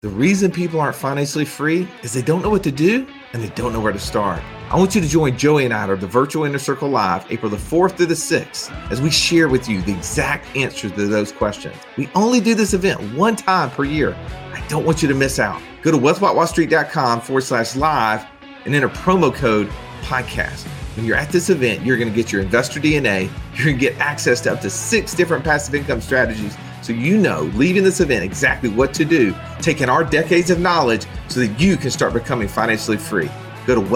The reason people aren't financially free is they don't know what to do and they don't know where to start. I want you to join Joey and I at the Virtual Inner Circle Live, April the 4th through the 6th, as we share with you the exact answers to those questions. We only do this event one time per year. I don't want you to miss out. Go to wealthwithoutwallstreet.com/live and enter promo code podcast. When you're at this event, you're going to get your investor DNA. You're going to get access to up to 6 different passive income strategies. So you know, leaving this event, exactly what to do, taking our decades of knowledge so that you can start becoming financially free. Go to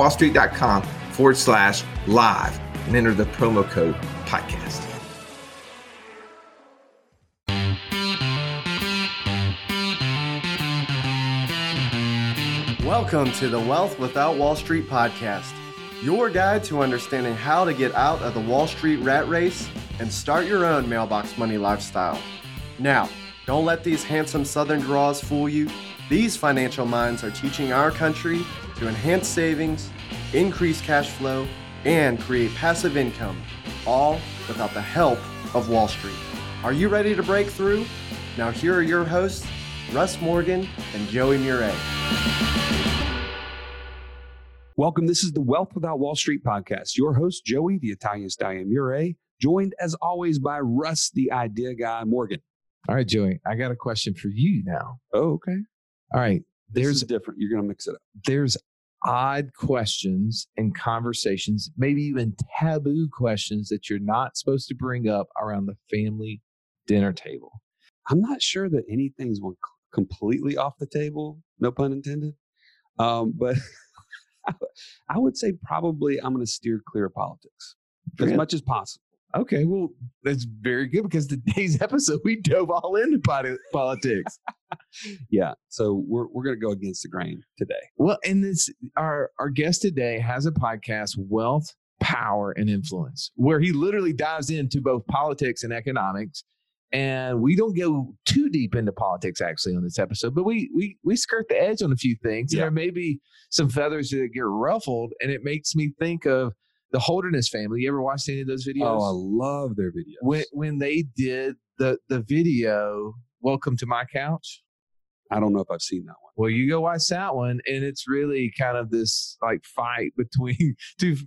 wealthwithoutwallstreet.com/live and enter the promo code podcast. Welcome to the Wealth Without Wall Street podcast, your guide to understanding how to get out of the Wall Street rat race and start your own mailbox money lifestyle. Now, don't let these handsome Southern draws fool you. These financial minds are teaching our country to enhance savings, increase cash flow, and create passive income, all without the help of Wall Street. Are you ready to break through? Now here are your hosts, Russ Morgan and Joey Murray. Welcome. This is the Wealth Without Wall Street podcast. Your host, Joey, the Italian Stallion Murray, joined as always by Russ, the idea guy, Morgan. All right, Joey, I got a question for you now. Oh, okay. All right. This is different. You're going to mix it up. There's odd questions and conversations, maybe even taboo questions that you're not supposed to bring up around the family dinner table. I'm not sure that anything's completely off the table, no pun intended. But I would say probably I'm going to steer clear of politics as much as possible. Okay, well, that's very good because today's episode, we dove all into politics. Yeah, so we're going to go against the grain today. Well, and this our guest today has a podcast, Wealth, Power, and Influence, where he literally dives into both politics and economics. And we don't go too deep into politics actually on this episode, but we skirt the edge on a few things. Yeah. And there may be some feathers that get ruffled, and it makes me think of the Holderness family. You ever watched any of those videos? Oh, I love their videos. When they did the video, Welcome to My Couch. I don't know if I've seen that one. Well, you go watch that one, and it's really kind of this like fight between two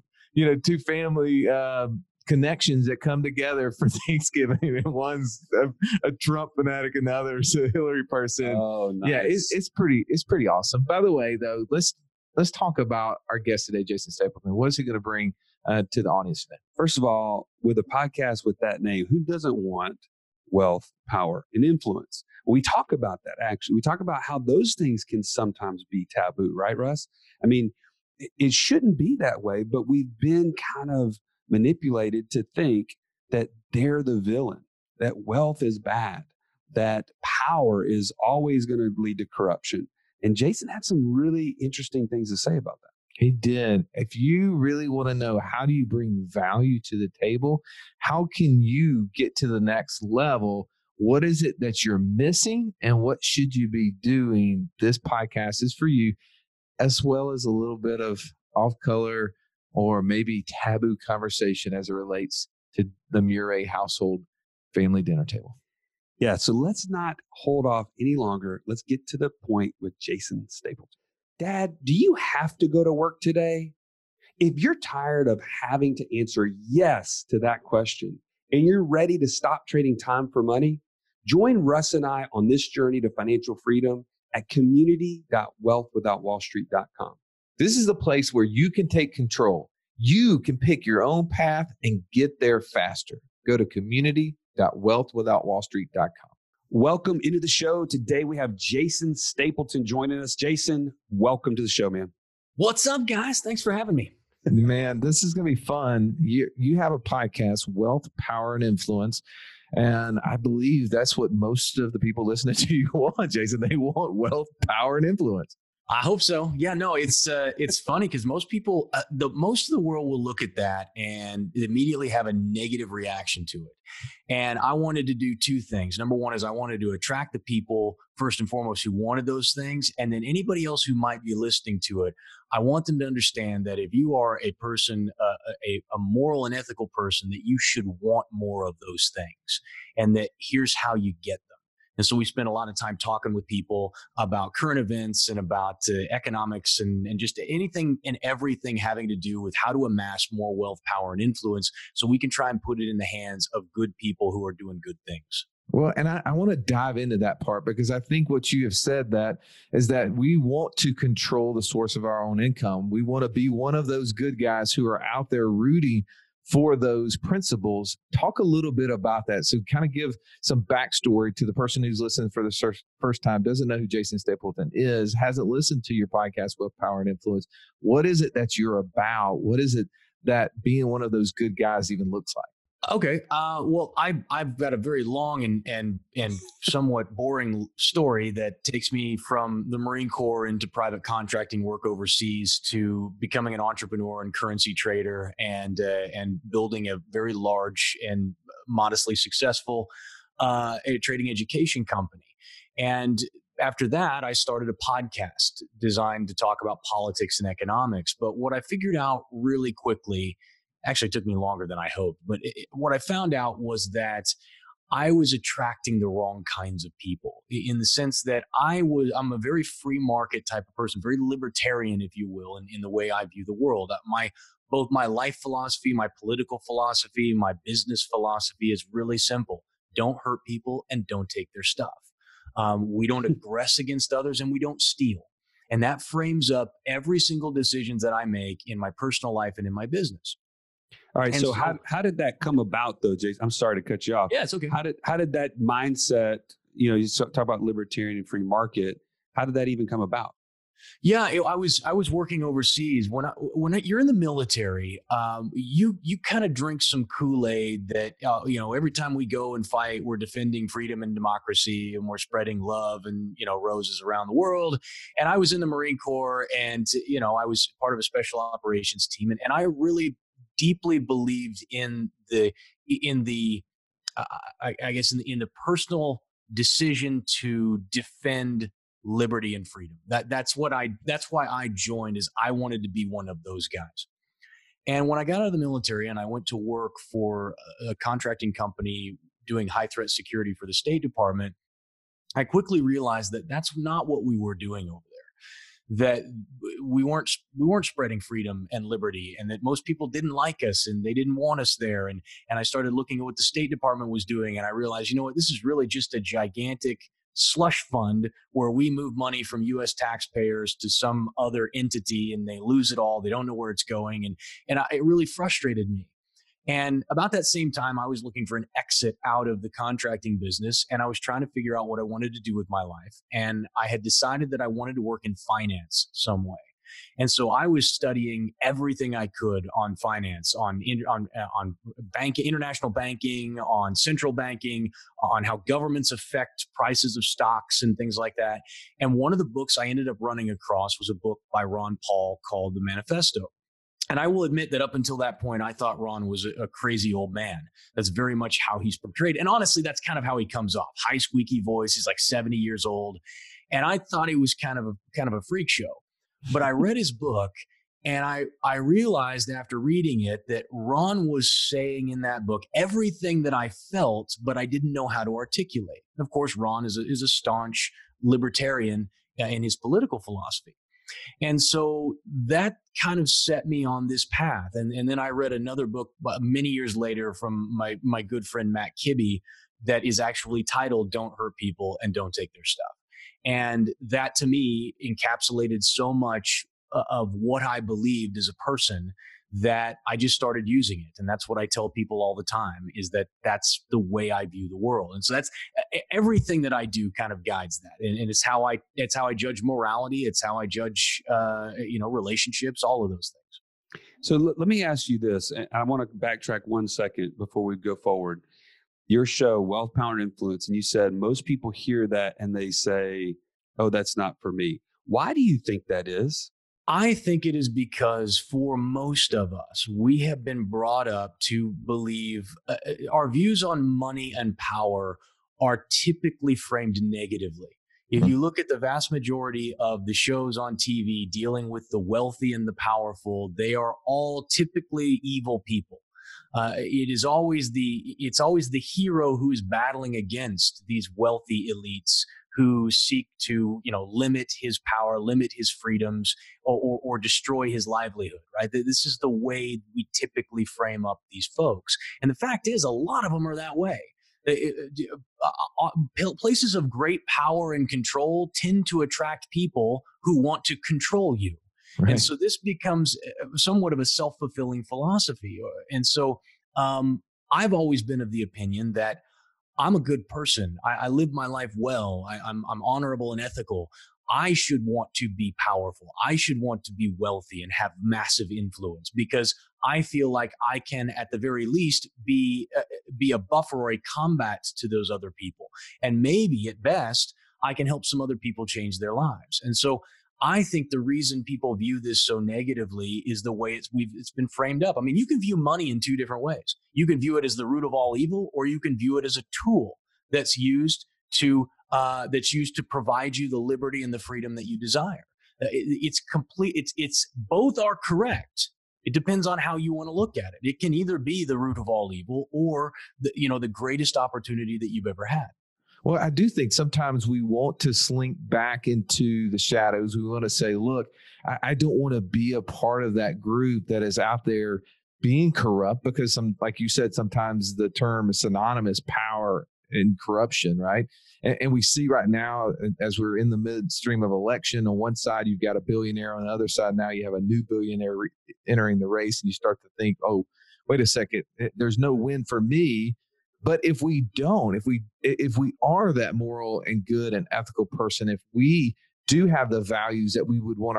family connections that come together for Thanksgiving, and one's a Trump fanatic and the other's a Hillary person. Oh, nice. Yeah, it's pretty awesome. By the way, though, let's talk about our guest today, Jason Stapleton. What is he going to bring to the audience today? First of all, with a podcast with that name, who doesn't want wealth, power, and influence? We talk about that, actually. We talk about how those things can sometimes be taboo, right, Russ? I mean, it shouldn't be that way, but we've been kind of manipulated to think that they're the villain, that wealth is bad, that power is always going to lead to corruption. And Jason had some really interesting things to say about that. He did. If you really want to know how do you bring value to the table, how can you get to the next level? What is it that you're missing and what should you be doing? This podcast is for you, as well as a little bit of off-color or maybe taboo conversation as it relates to the Murray household family dinner table. Yeah, so let's not hold off any longer. Let's get to the point with Jason Stapleton. Dad, do you have to go to work today? If you're tired of having to answer yes to that question and you're ready to stop trading time for money, join Russ and I on this journey to financial freedom at community.wealthwithoutwallstreet.com. This is the place where you can take control. You can pick your own path and get there faster. Go to community.wealthwithoutwallstreet.com. Welcome into the show. Today we have Jason Stapleton joining us. Jason, welcome to the show, man. What's up, guys? Thanks for having me. Man, this is going to be fun. You have a podcast, Wealth, Power, and Influence. And I believe that's what most of the people listening to you want, Jason. They want wealth, power, and influence. I hope so. Yeah, no, it's funny because most people, most of the world will look at that and immediately have a negative reaction to it. And I wanted to do two things. Number one is I wanted to attract the people first and foremost who wanted those things. And then anybody else who might be listening to it, I want them to understand that if you are a person, a moral and ethical person, that you should want more of those things. And that here's how you get them. And so we spent a lot of time talking with people about current events and about economics and just anything and everything having to do with how to amass more wealth, power, and influence so we can try and put it in the hands of good people who are doing good things. Well, and I want to dive into that part because I think what you have said that is that we want to control the source of our own income. We want to be one of those good guys who are out there rooting for those principles. Talk a little bit about that. So kind of give some backstory to the person who's listening for the first time, doesn't know who Jason Stapleton is, hasn't listened to your podcast, Wealth, Power, and Influence. What is it that you're about? What is it that being one of those good guys even looks like? Okay. Well, I've got a very long and somewhat boring story that takes me from the Marine Corps into private contracting work overseas to becoming an entrepreneur and currency trader and building a very large and modestly successful trading education company. And after that, I started a podcast designed to talk about politics and economics. But what I figured out really quickly, actually took me longer than I hoped, but what I found out was that I was attracting the wrong kinds of people in the sense that I'm a very free market type of person, very libertarian, if you will, in the way I view the world. Both my life philosophy, my political philosophy, my business philosophy is really simple. Don't hurt people and don't take their stuff. We don't aggress against others and we don't steal. And that frames up every single decisions that I make in my personal life and in my business. All right. So how did that come about though, Jason? I'm sorry to cut you off. Yeah, it's okay. How did that mindset, you talk about libertarian and free market. How did that even come about? Yeah, I was working overseas. When you're in the military, you kind of drink some Kool-Aid that every time we go and fight, we're defending freedom and democracy, and we're spreading love and roses around the world. And I was in the Marine Corps, and I was part of a special operations team, and I really deeply believed in the personal decision to defend liberty and freedom. That's why I joined, is I wanted to be one of those guys. And when I got out of the military and I went to work for a contracting company doing high threat security for the State Department, I quickly realized that that's not what we were doing over there. That we weren't spreading freedom and liberty, and that most people didn't like us and they didn't want us there. And I started looking at what the State Department was doing, and I realized, this is really just a gigantic slush fund where we move money from U.S. taxpayers to some other entity, and they lose it all. They don't know where it's going, and it really frustrated me. And about that same time, I was looking for an exit out of the contracting business, and I was trying to figure out what I wanted to do with my life. And I had decided that I wanted to work in finance some way. And so I was studying everything I could on finance, on international banking, on central banking, on how governments affect prices of stocks and things like that. And one of the books I ended up running across was a book by Ron Paul called The Manifesto. And I will admit that up until that point, I thought Ron was a crazy old man. That's very much how he's portrayed. And honestly, that's kind of how he comes off. High squeaky voice. He's like 70 years old. And I thought he was kind of a freak show. But I read his book, and I realized after reading it that Ron was saying in that book everything that I felt, but I didn't know how to articulate. Of course, Ron is a staunch libertarian in his political philosophy. And so that kind of set me on this path. And then I read another book many years later from my good friend Matt Kibbe that is actually titled Don't Hurt People and Don't Take Their Stuff. And that to me encapsulated so much of what I believed as a person that I just started using it. And that's what I tell people all the time, is that that's the way I view the world. And so that's everything that I do kind of guides that. And it's how I judge morality. It's how I judge, relationships, all of those things. So let me ask you this, and I want to backtrack 1 second before we go forward. Your show, Wealth, Power, and Influence, and you said most people hear that and they say, oh, that's not for me. Why do you think that is? I think it is because for most of us, we have been brought up to believe our views on money and power are typically framed negatively. If you look at the vast majority of the shows on TV dealing with the wealthy and the powerful, they are all typically evil people. It's always the hero who is battling against these wealthy elites who seek to, limit his power, limit his freedoms, or destroy his livelihood, right? This is the way we typically frame up these folks. And the fact is, a lot of them are that way. Places of great power and control tend to attract people who want to control you. Right. And so this becomes somewhat of a self-fulfilling philosophy. And so I've always been of the opinion that I'm a good person. I live my life well. I'm honorable and ethical. I should want to be powerful. I should want to be wealthy and have massive influence because I feel like I can, at the very least, be a buffer or a combat to those other people. And maybe at best, I can help some other people change their lives. And so I think the reason people view this so negatively is the way it's been framed up. I mean, you can view money in two different ways. You can view it as the root of all evil, or you can view it as a tool that's used to provide you the liberty and the freedom that you desire. It's complete. It's both are correct. It depends on how you want to look at it. It can either be the root of all evil or the greatest opportunity that you've ever had. Well, I do think sometimes we want to slink back into the shadows. We want to say, look, I don't want to be a part of that group that is out there being corrupt, because like you said, sometimes the term is synonymous, power and corruption, right? And we see right now, as we're in the midstream of election, on one side, you've got a billionaire. On the other side, now you have a new billionaire entering the race. And you start to think, oh, wait a second, there's no win for me. But if we are that moral and good and ethical person, if we do have the values that we would want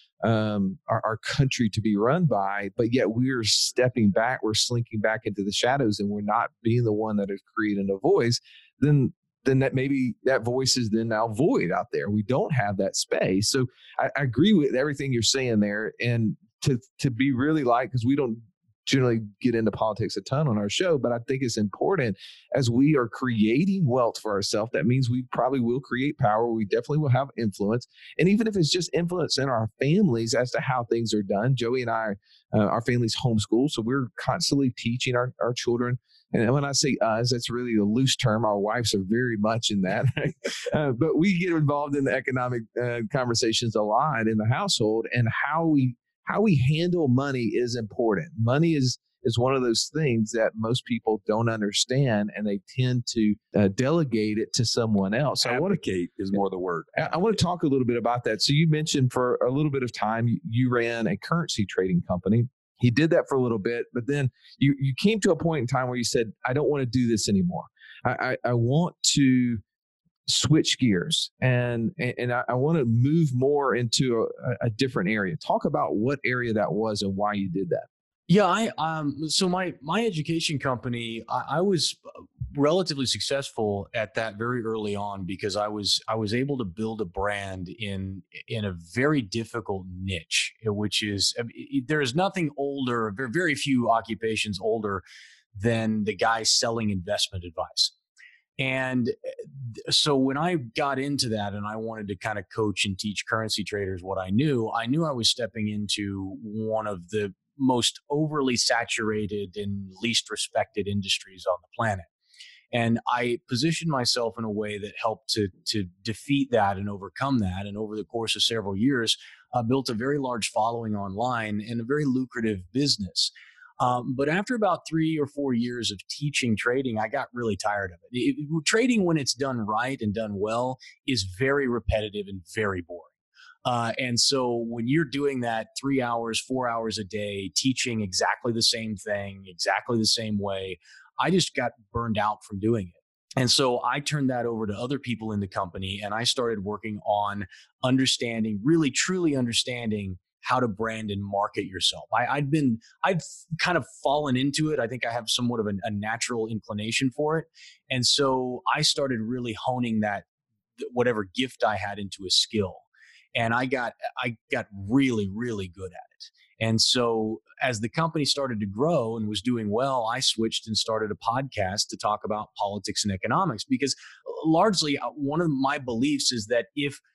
our country to be run by, but yet we're stepping back, we're slinking back into the shadows, and we're not being the one that is creating a voice, then that maybe that voice is then now void out there. We don't have that space. So I agree with everything you're saying there. And to be really because we don't generally get into politics a ton on our show, but I think it's important as we are creating wealth for ourselves. That means we probably will create power. We definitely will have influence. And even if it's just influence in our families as to how things are done, Joey and I, our family's homeschooled, so we're constantly teaching our children. And when I say us, that's really a loose term. Our wives are very much in that. But we get involved in the economic conversations a lot in the household, and how we handle money is important. Money is one of those things that most people don't understand, and they tend to delegate it to someone else. Abdicate is more the word. I want to talk a little bit about that. So you mentioned for a little bit of time, you ran a currency trading company. He did that for a little bit, but then you came to a point in time where you said, I don't want to do this anymore. I want to switch gears and I want to move more into a different area. Talk about what area that was and why you did that. Yeah, so my education company, I was relatively successful at that very early on because I was able to build a brand in a very difficult niche, which is, there is nothing older, very few occupations older than the guy selling investment advice. And so when I got into that and I wanted to kind of coach and teach currency traders what I knew I was stepping into one of the most overly saturated and least respected industries on the planet. And I positioned myself in a way that helped to defeat that and overcome that. And over the course of several years, built a very large following online and a very lucrative business. But after about 3 or 4 years of teaching trading, I got really tired of it. Trading, when it's done right and done well, is very repetitive and very boring. And so when you're doing that 3 hours, 4 hours a day, teaching exactly the same thing, exactly the same way, I just got burned out from doing it. And so I turned that over to other people in the company, and I started working on understanding, really truly understanding how to brand and market yourself. I'd kind of fallen into it. I think I have somewhat of a natural inclination for it. And so I started really honing that, whatever gift I had, into a skill. And I got really, really good at it. And so as the company started to grow and was doing well, I switched and started a podcast to talk about politics and economics, because largely one of my beliefs is that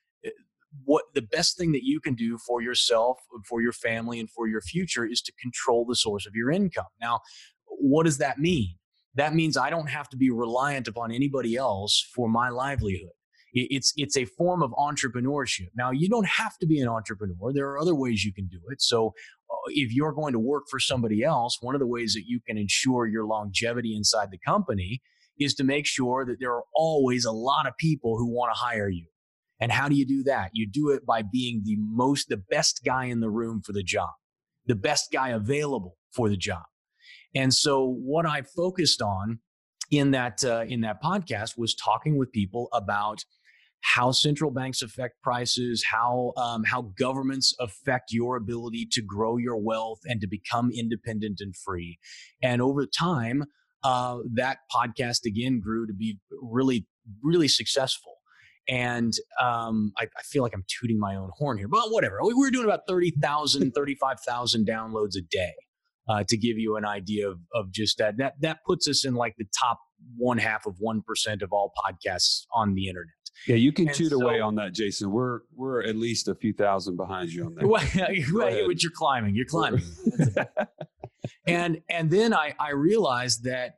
what the best thing that you can do for yourself, for your family, and for your future is to control the source of your income. Now, what does that mean? That means I don't have to be reliant upon anybody else for my livelihood. It's a form of entrepreneurship. Now, you don't have to be an entrepreneur. There are other ways you can do it. So if you're going to work for somebody else, one of the ways that you can ensure your longevity inside the company is to make sure that there are always a lot of people who want to hire you. And how do you do that? You do it by being the best guy in the room for the job, the best guy available for the job. And so what I focused on in that podcast was talking with people about how central banks affect prices, how governments affect your ability to grow your wealth and to become independent and free. And over time, that podcast again grew to be really, really successful. And I feel like I'm tooting my own horn here, but whatever. We were doing about 30,000, 35,000 downloads a day. To give you an idea of just that puts us in like the top 0.5% of all podcasts on the internet. Yeah, you can toot away on that, Jason. We're at least a few thousand behind you on that. But you're climbing. And then I realized that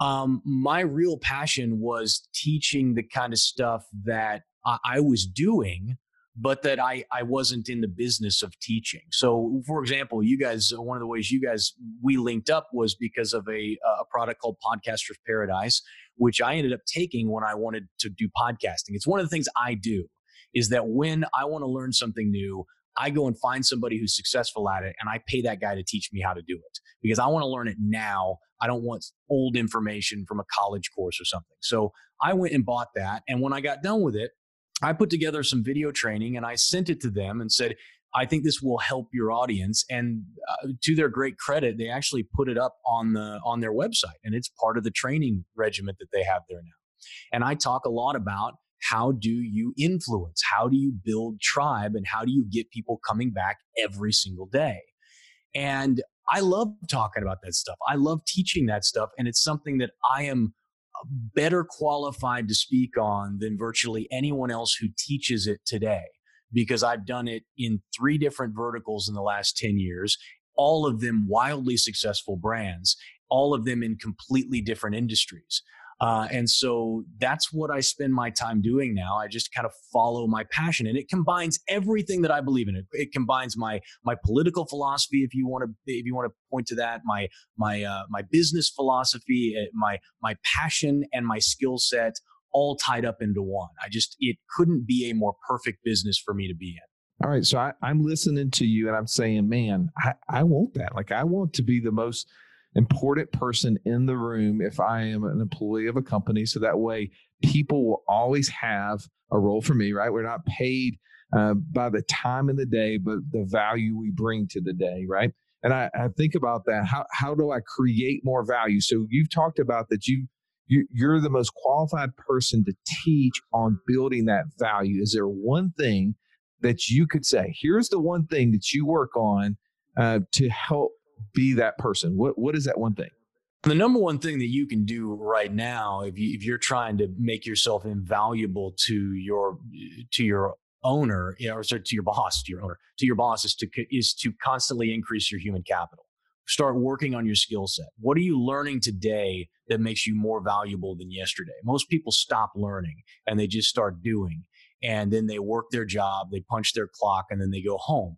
my real passion was teaching the kind of stuff that I was doing, but that I wasn't in the business of teaching. So, for example, you guys, one of the ways we linked up was because of a product called Podcaster's Paradise, which I ended up taking when I wanted to do podcasting. It's one of the things I do is that when I want to learn something new, I go and find somebody who's successful at it, and I pay that guy to teach me how to do it because I want to learn it now. I don't want old information from a college course or something. So I went and bought that. And when I got done with it, I put together some video training and I sent it to them and said, I think this will help your audience. And to their great credit, they actually put it up on their website, and it's part of the training regiment that they have there now. And I talk a lot about how do you influence, how do you build tribe, and how do you get people coming back every single day. And I love talking about that stuff. I love teaching that stuff. And it's something that I am better qualified to speak on than virtually anyone else who teaches it today, because I've done it in 3 different verticals in the last 10 years, all of them wildly successful brands, all of them in completely different industries. And so that's what I spend my time doing now. I just kind of follow my passion, and it combines everything that I believe in. It combines my political philosophy, if you want to point to that, my business philosophy, my passion, and my skill set, all tied up into one. It couldn't be a more perfect business for me to be in. All right. So I'm listening to you and I'm saying, man, I want that. Like, I want to be the most important person in the room if I am an employee of a company. So that way people will always have a role for me, right? We're not paid by the time in the day, but the value we bring to the day, right? And I think about that. How do I create more value? So you've talked about that you're the most qualified person to teach on building that value. Is there one thing that you could say, here's the one thing that you work on to help be that person? What is that one thing? The number one thing that you can do right now, if you're trying to make yourself invaluable to your owner, or to your boss, is to constantly increase your human capital. Start working on your skill set. What are you learning today that makes you more valuable than yesterday? Most people stop learning and they just start doing, and then they work their job, they punch their clock, and then they go home.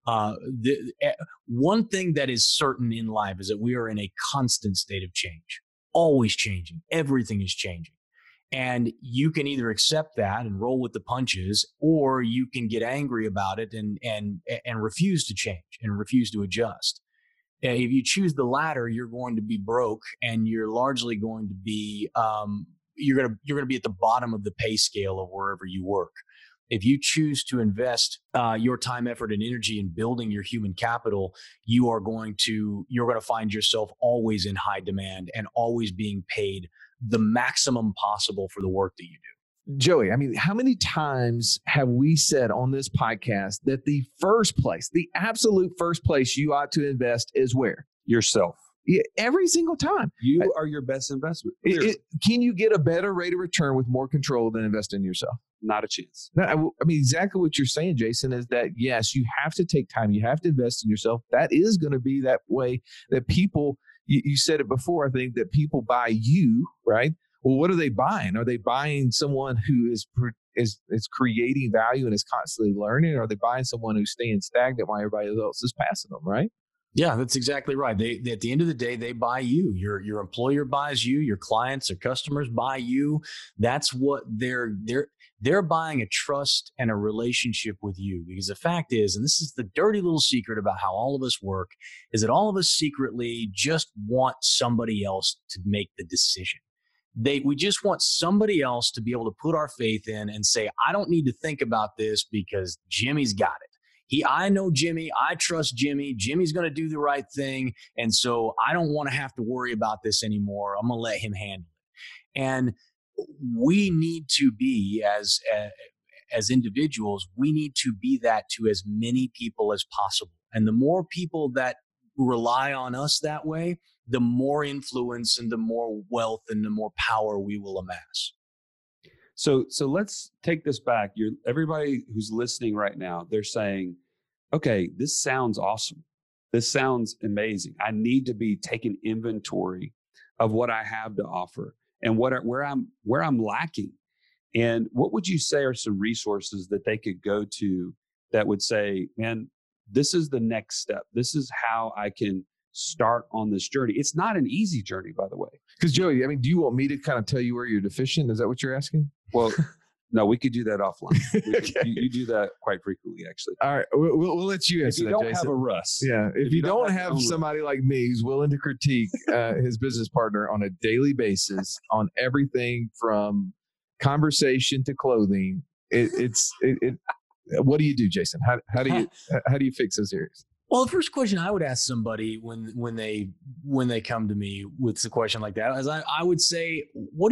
One thing that is certain in life is that we are in a constant state of change, always changing. Everything is changing. And you can either accept that and roll with the punches, or you can get angry about it and refuse to change and refuse to adjust. If you choose the latter, you're going to be broke, and you're largely going to be you're going to be at the bottom of the pay scale of wherever you work. If you choose to invest your time, effort, and energy in building your human capital, you're going to find yourself always in high demand and always being paid the maximum possible for the work that you do. Joey, I mean, how many times have we said on this podcast that the absolute first place you ought to invest is where? Yourself. Yeah, every single time. You are your best investment. Can you get a better rate of return with more control than investing in yourself? Not a chance. No, I mean, exactly what you're saying, Jason, is that, yes, you have to take time. You have to invest in yourself. That is going to be that way that people you said it before, I think, that people buy you, right? Well, what are they buying? Are they buying someone who is creating value and is constantly learning? Or are they buying someone who's staying stagnant while everybody else is passing them, right? Yeah, that's exactly right. They at the end of the day, they buy you. Your employer buys you. Your clients or customers buy you. That's what they're buying, a trust and a relationship with you. Because the fact is, and this is the dirty little secret about how all of us work, is that all of us secretly just want somebody else to make the decision. We just want somebody else to be able to put our faith in and say, I don't need to think about this because Jimmy's got it. I know Jimmy. I trust Jimmy. Jimmy's going to do the right thing. And so I don't want to have to worry about this anymore. I'm going to let him handle it. And we need to be, as individuals, we need to be that to as many people as possible. And the more people that rely on us that way, the more influence and the more wealth and the more power we will amass. So let's take this back. Everybody who's listening right now, they're saying, okay, this sounds awesome. This sounds amazing. I need to be taking inventory of what I have to offer and where I'm lacking. And what would you say are some resources that they could go to that would say, man, this is the next step. This is how I can start on this journey. It's not an easy journey, by the way. Because Joey, I mean, do you want me to kind of tell you where you're deficient? Is that what you're asking? Well, no, we could do that offline. Okay. You do that quite frequently, actually. All right, we'll let you answer if you that, don't Jason. have a Russ. Yeah, if you don't have somebody like me who's willing to critique his business partner on a daily basis on everything from conversation to clothing, what do you do, Jason? How do you fix those areas? Well, the first question I would ask somebody when they come to me with a question like that is I would say,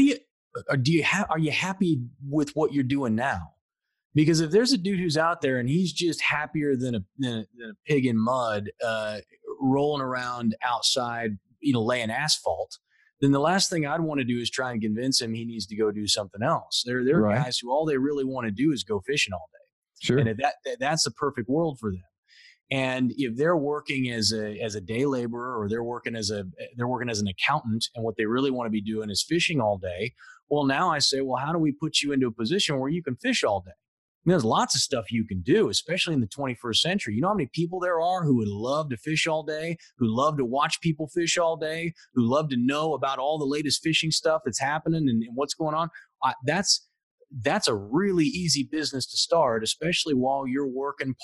are you happy with what you're doing now? Because if there's a dude who's out there and he's just happier than a pig in mud, rolling around outside, laying asphalt, then the last thing I'd want to do is try and convince him he needs to go do something else. There are Right. guys who all they really want to do is go fishing all day. Sure. And that's the perfect world for them. And if they're working as a day laborer or they're working as an accountant and what they really want to be doing is fishing all day, well, now I say, well, how do we put you into a position where you can fish all day? I mean, there's lots of stuff you can do, especially in the 21st century. You know how many people there are who would love to fish all day, who love to watch people fish all day, who love to know about all the latest fishing stuff that's happening and what's going on? That's a really easy business to start, especially while you're working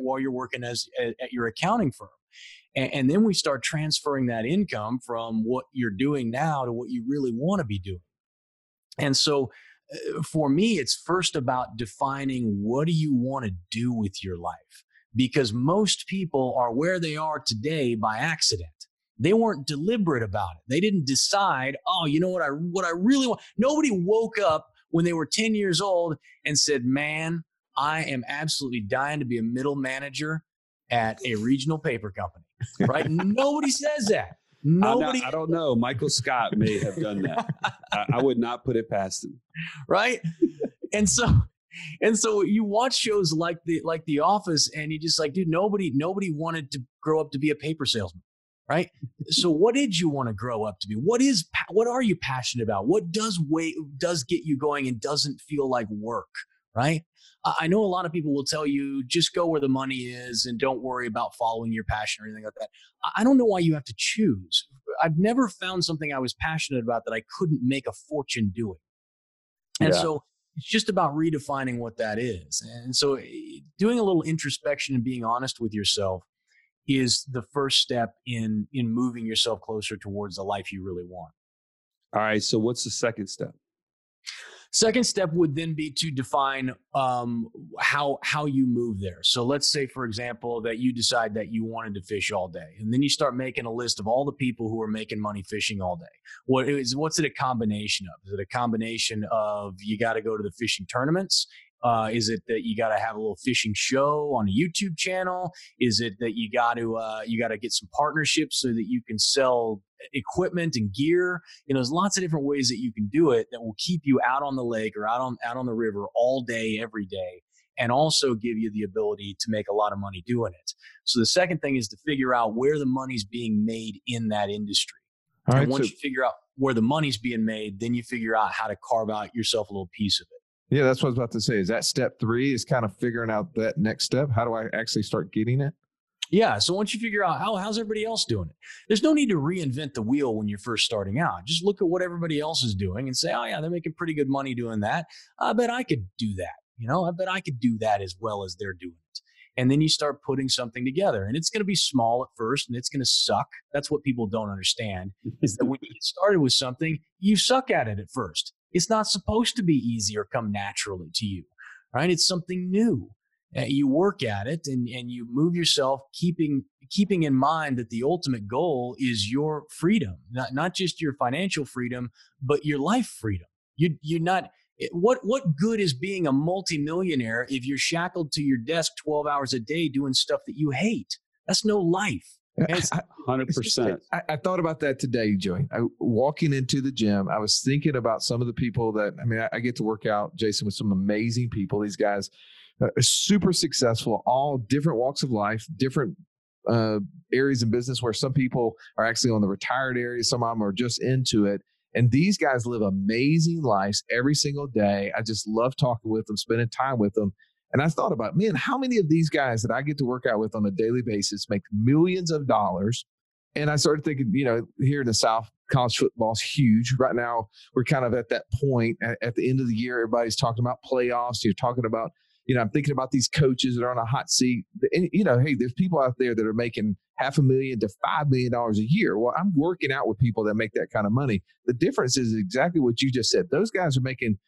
at your accounting firm. And then we start transferring that income from what you're doing now to what you really want to be doing. And so for me, it's first about defining what do you want to do with your life? Because most people are where they are today by accident. They weren't deliberate about it. They didn't decide, oh, you know what I really want. Nobody woke up when they were 10 years old and said, man, I am absolutely dying to be a middle manager at a regional paper company, right? Nobody says that. Nobody. I don't know. Michael Scott may have done that. I would not put it past him. Right. And so you watch shows like The Office and you just like, dude, nobody wanted to grow up to be a paper salesman. Right. So what did you want to grow up to be? What are you passionate about? What does get you going and doesn't feel like work? Right. I know a lot of people will tell you just go where the money is and don't worry about following your passion or anything like that. I don't know why you have to choose. I've never found something I was passionate about that I couldn't make a fortune doing. And so it's just about redefining what that is. And so doing a little introspection and being honest with yourself is the first step in moving yourself closer towards the life you really want. All right. So what's the second step? Second step would then be to define how you move there. So let's say, for example, that you decide that you wanted to fish all day, and then you start making a list of all the people who are making money fishing all day. What's it a combination of? Is it a combination of you got to go to the fishing tournaments? Is it that you got to have a little fishing show on a YouTube channel? Is it that you got to get some partnerships so that you can sell equipment and gear? There's lots of different ways that you can do it that will keep you out on the lake or out on the river all day, every day, and also give you the ability to make a lot of money doing it. So the second thing is to figure out where the money's being made in that industry. All right. And once you figure out where the money's being made, then you figure out how to carve out yourself a little piece of it. Yeah, that's what I was about to say. Is that step 3 is kind of figuring out that next step? How do I actually start getting it? Yeah. So once you figure out how's everybody else doing it, there's no need to reinvent the wheel when you're first starting out. Just look at what everybody else is doing and say, oh yeah, they're making pretty good money doing that. I bet I could do that. I bet I could do that as well as they're doing it. And then you start putting something together, and it's going to be small at first and it's going to suck. That's what people don't understand is that when you get started with something, you suck at it at first. It's not supposed to be easy or come naturally to you, right? It's something new. You work at it and you move yourself, keeping in mind that the ultimate goal is your freedom, not just your financial freedom, but your life freedom. You're not. What good is being a multimillionaire if you're shackled to your desk 12 hours a day doing stuff that you hate? That's no life. 100%. I thought about that today, Joey. Walking into the gym, I was thinking about some of the people that, I get to work out, Jason, with some amazing people. These guys are super successful, all different walks of life, different areas in business where some people are actually on the retired area. Some of them are just into it. And these guys live amazing lives every single day. I just love talking with them, spending time with them. And I thought about, man, how many of these guys that I get to work out with on a daily basis make millions of dollars? And I started thinking, here in the South, college football is huge. Right now, we're kind of at that point at the end of the year. Everybody's talking about playoffs. You're talking about, I'm thinking about these coaches that are on a hot seat. And, hey, there's people out there that are making $500,000 to $5 million a year. Well, I'm working out with people that make that kind of money. The difference is exactly what you just said. Those guys are making,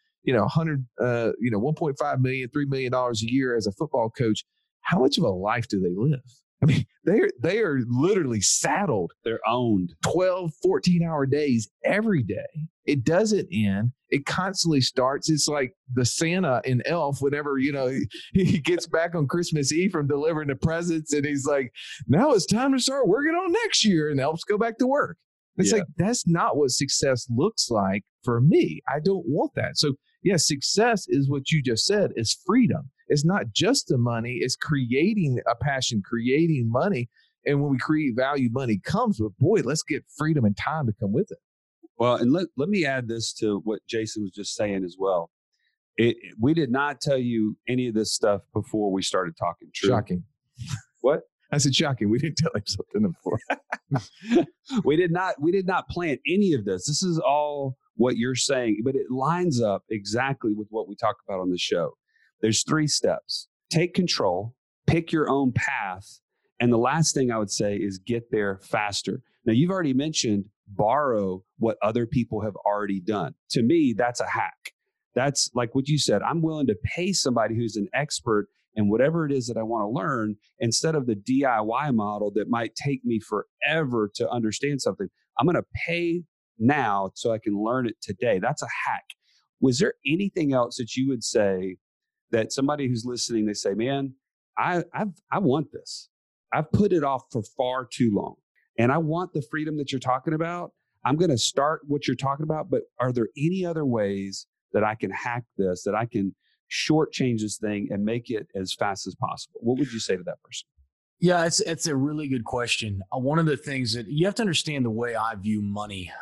1.5 million, $3 million a year as a football coach. How much of a life do they live? They are literally saddled. They're owned 12, 14-hour days every day. It doesn't end. It constantly starts. It's like the Santa in Elf, whenever, he gets back on Christmas Eve from delivering the presents and he's like, now it's time to start working on next year. And the elves go back to work. It's like, that's not what success looks like for me. I don't want that. So success is what you just said, is freedom. It's not just the money. It's creating a passion, creating money. And when we create value, money comes. But boy, let's get freedom and time to come with it. Well, and let me add this to what Jason was just saying as well. We did not tell you any of this stuff before we started talking. True? Shocking. What? I said shocking. We didn't tell him something before. We did not plan any of this. This is all what you're saying, but it lines up exactly with what we talk about on the show. There's 3 steps. Take control, pick your own path. And the last thing I would say is get there faster. Now, you've already mentioned borrow what other people have already done. To me, that's a hack. That's like what you said. I'm willing to pay somebody who's an expert in whatever it is that I want to learn instead of the DIY model that might take me forever to understand something. I'm going to pay now so I can learn it today. That's a hack. Was there anything else that you would say that somebody who's listening, they say, man, I want this. I've put it off for far too long. And I want the freedom that you're talking about. I'm going to start what you're talking about, but are there any other ways that I can hack this, that I can shortchange this thing and make it as fast as possible? What would you say to that person? Yeah, it's a really good question. One of the things that you have to understand, the way I view money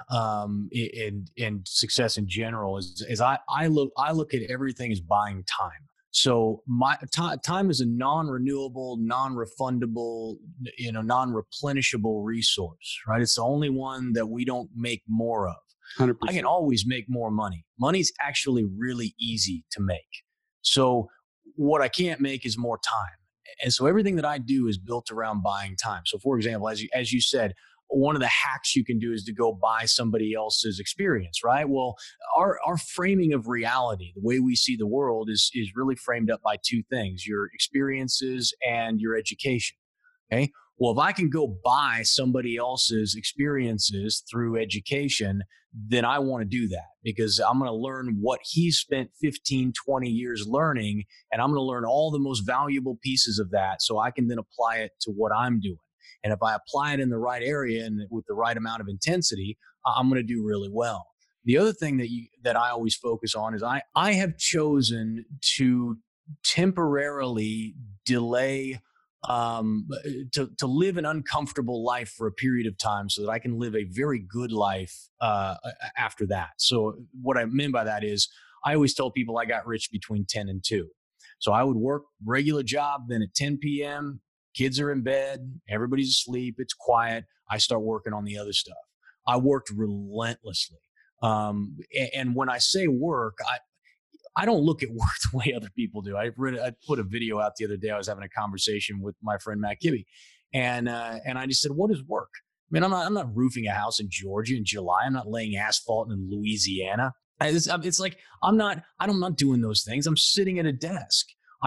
and success in general is I look at everything as buying time. So my time is a non-renewable, non-refundable, non-replenishable resource, right? It's the only one that we don't make more of. 100%. I can always make more money. Money's actually really easy to make. So what I can't make is more time. And so everything that I do is built around buying time. So for example, as you said, one of the hacks you can do is to go buy somebody else's experience, right? Well, our framing of reality, the way we see the world is really framed up by 2 things, your experiences and your education. Okay. Well, if I can go buy somebody else's experiences through education, then I want to do that because I'm going to learn what he spent 15, 20 years learning, and I'm going to learn all the most valuable pieces of that so I can then apply it to what I'm doing. And if I apply it in the right area and with the right amount of intensity, I'm going to do really well. The other thing that I always focus on is I have chosen to temporarily delay to live an uncomfortable life for a period of time so that I can live a very good life after that. So what I mean by that is I always tell people I got rich between 10 and 2. So I would work regular job, then at 10 p.m., kids are in bed, everybody's asleep, it's quiet. I start working on the other stuff. I worked relentlessly. And when I say work, I don't look at work the way other people do. I put a video out the other day. I was having a conversation with my friend Matt Kibbe, and I just said, "What is work?" I mean, I'm not roofing a house in Georgia in July. I'm not laying asphalt in Louisiana. It's like I'm not doing those things. I'm sitting at a desk.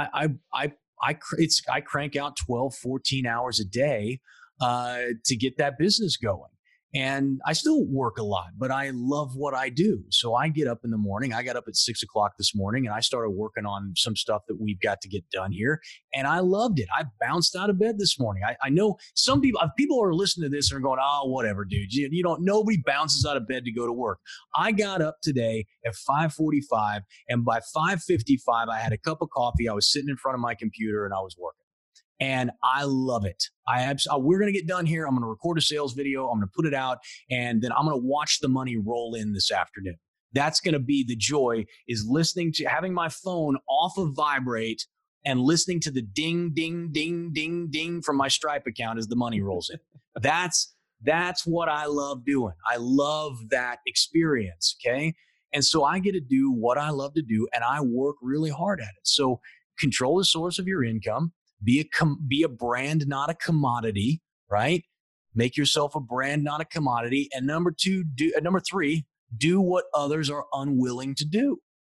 I crank out 12, 14 hours a day to get that business going. And I still work a lot, but I love what I do. So I get up in the morning. I got up at 6 o'clock this morning and I started working on some stuff that we've got to get done here. And I loved it. I bounced out of bed this morning. I know some people are listening to this and are going, oh, whatever, dude. Nobody bounces out of bed to go to work. I got up today at 5:45 and by 5:55, I had a cup of coffee. I was sitting in front of my computer and I was working. And I love it. We're going to get done here. I'm going to record a sales video. I'm going to put it out, and then I'm going to watch the money roll in this afternoon. That's going to be the joy, is having my phone off of vibrate and listening to the ding, ding, ding, ding, ding from my Stripe account as the money rolls in. That's what I love doing. I love that experience, okay? And so I get to do what I love to do, and I work really hard at it. So control the source of your income. Be a brand, not a commodity, right? Make yourself a brand, not a commodity. And number 3, do what others are unwilling to do.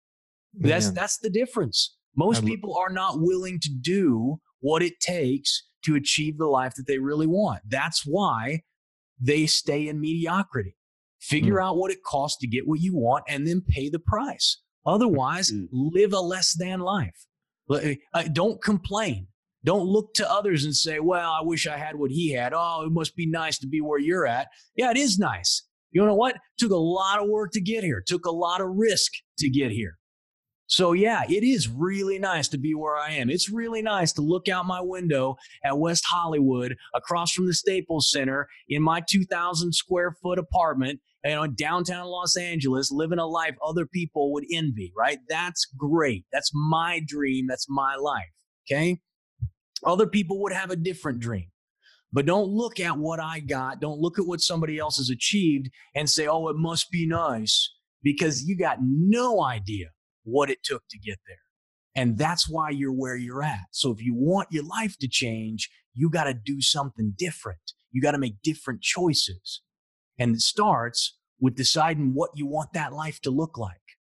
That's the difference. Most people are not willing to do what it takes to achieve the life that they really want. That's why they stay in mediocrity. Figure out what it costs to get what you want and then pay the price. Otherwise, live a less than life. Don't complain. Don't look to others and say, well, I wish I had what he had. Oh, it must be nice to be where you're at. Yeah, it is nice. You know what? It took a lot of work to get here. It took a lot of risk to get here. So yeah, it is really nice to be where I am. It's really nice to look out my window at West Hollywood across from the Staples Center in my 2,000 square foot apartment in downtown Los Angeles, living a life other people would envy, right? That's great. That's my dream. That's my life. Okay. Other people would have a different dream, but don't look at what I got. Don't look at what somebody else has achieved and say, oh, it must be nice, because you got no idea what it took to get there. And that's why you're where you're at. So if you want your life to change, you got to do something different. You got to make different choices. And it starts with deciding what you want that life to look like.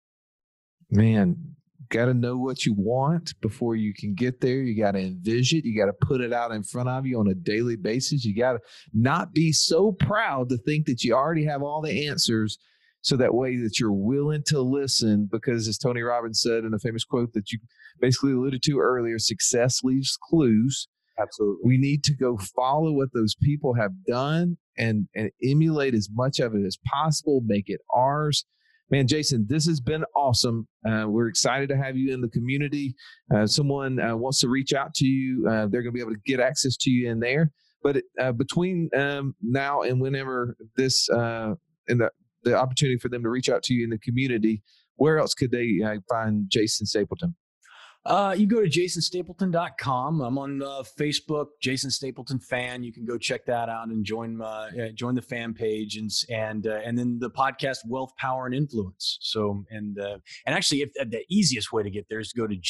Man, got to know what you want before you can get there. You got to envision it. You got to put it out in front of you on a daily basis. You got to not be so proud to think that you already have all the answers, so that way that you're willing to listen, because as Tony Robbins said in a famous quote that you basically alluded to earlier, success leaves clues. Absolutely. We need to go follow what those people have done and emulate as much of it as possible, make it ours. Man, Jason, this has been awesome. We're excited to have you in the community. Someone wants to reach out to you. They're going to be able to get access to you in there. But between now and whenever this and the opportunity for them to reach out to you in the community, where else could they find Jason Stapleton? You go to jasonstapleton.com. I'm on Facebook, Jason Stapleton fan. You can go check that out and join the fan page and then the podcast Wealth, Power, and Influence. So and actually, if the easiest way to get there is to go to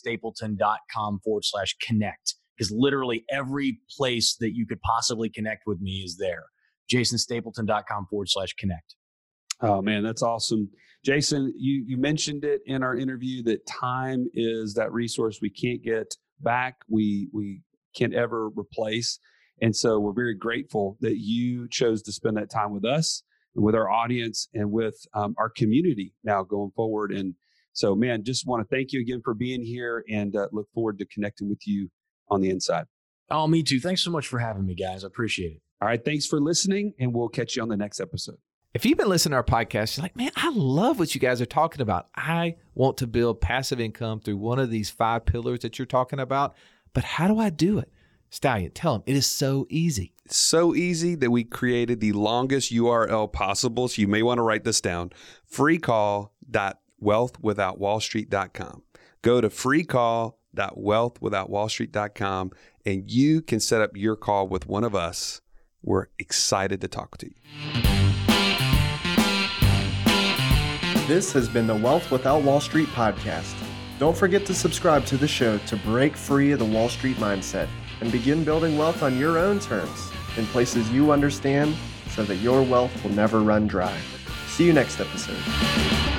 jasonstapleton.com/connect, because literally every place that you could possibly connect with me is there. jasonstapleton.com/connect. Oh man, that's awesome. Jason, you mentioned it in our interview that time is that resource we can't get back, we can't ever replace. And so we're very grateful that you chose to spend that time with us, with our audience, and with our community now going forward. And so, man, just want to thank you again for being here, and look forward to connecting with you on the inside. Oh, me too. Thanks so much for having me, guys. I appreciate it. All right. Thanks for listening, and we'll catch you on the next episode. If you've been listening to our podcast, you're like, man, I love what you guys are talking about. I want to build passive income through one of these 5 pillars that you're talking about, but how do I do it? Stallion, tell them it is so easy. It's so easy that we created the longest URL possible. So you may want to write this down. freecall.wealthwithoutwallstreet.com. Go to freecall.wealthwithoutwallstreet.com and you can set up your call with one of us. We're excited to talk to you. This has been the Wealth Without Wall Street podcast. Don't forget to subscribe to the show to break free of the Wall Street mindset and begin building wealth on your own terms in places you understand so that your wealth will never run dry. See you next episode.